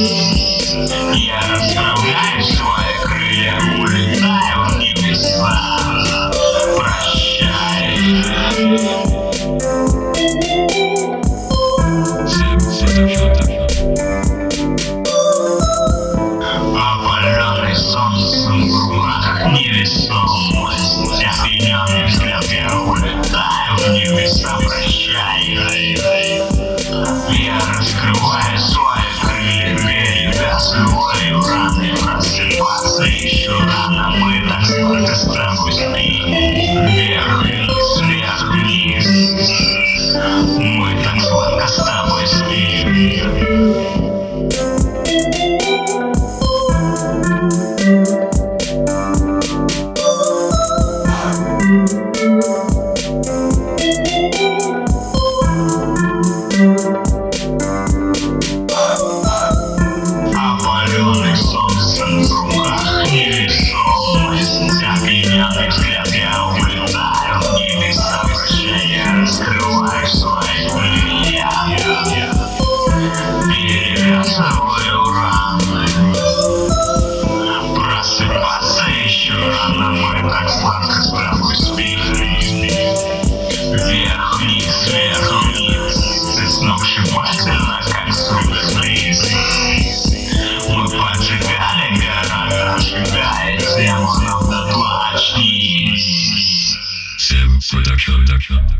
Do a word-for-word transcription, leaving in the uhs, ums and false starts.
Я расправляю свои крылья, улетаю в небеса. Прощай. Опаленный солнцем в руках невесомость. Опьяненный взгляд, я улетаю в небеса. Прощай. Я раскрываю свои крылья, перевязываю раны. Просыпаться еще рано, мы так сладко с тобой спим. Вверх вниз, вверх вниз, мы так сладко с тобой спим. Опаленный солнцем в руках невесомость. Опьяненный взгляд, я улетаю в небеса. Прощай, я раскрываю свои крылья, перевязываю раны. Просыпаться еще рано, мы так сладко с тобой спим. Вверх вниз, вверх вниз, ты сногсшибательно, как супербриз. Мы поджигали города, сжигая демонов дотла. Очнись. Production.